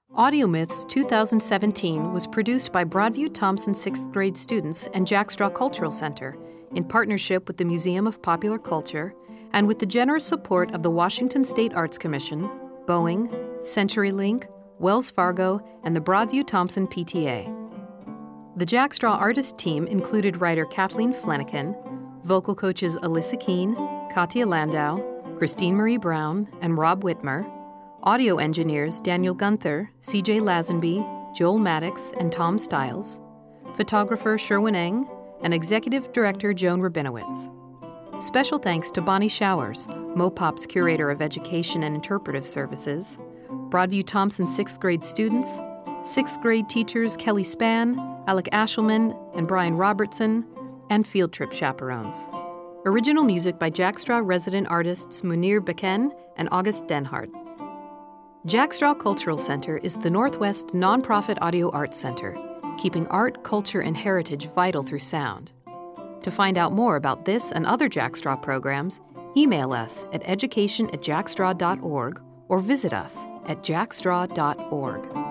Audio Myths 2017 was produced by Broadview Thompson 6th grade students and Jack Straw Cultural Center in partnership with the Museum of Popular Culture and with the generous support of the Washington State Arts Commission, Boeing, CenturyLink, Wells Fargo, and the Broadview Thompson PTA. The Jack Straw artist team included writer Kathleen Flanagan, vocal coaches Alyssa Keene, Katia Landau, Christine Marie Brown, and Rob Whitmer, audio engineers Daniel Gunther, CJ Lazenby, Joel Maddox, and Tom Stiles, photographer Sherwin Eng, and executive director Joan Rabinowitz. Special thanks to Bonnie Showers, Mopop's curator of education and interpretive services, Broadview Thompson 6th grade students, 6th grade teachers Kelly Spann, Alec Ashelman, and Brian Robertson, and field trip chaperones. Original music by Jack Straw resident artists Munir Beken and August Denhardt. Jack Straw Cultural Center is the Northwest nonprofit audio arts center, keeping art, culture, and heritage vital through sound. To find out more about this and other Jack Straw programs, email us at education@jackstraw.org or visit us at jackstraw.org.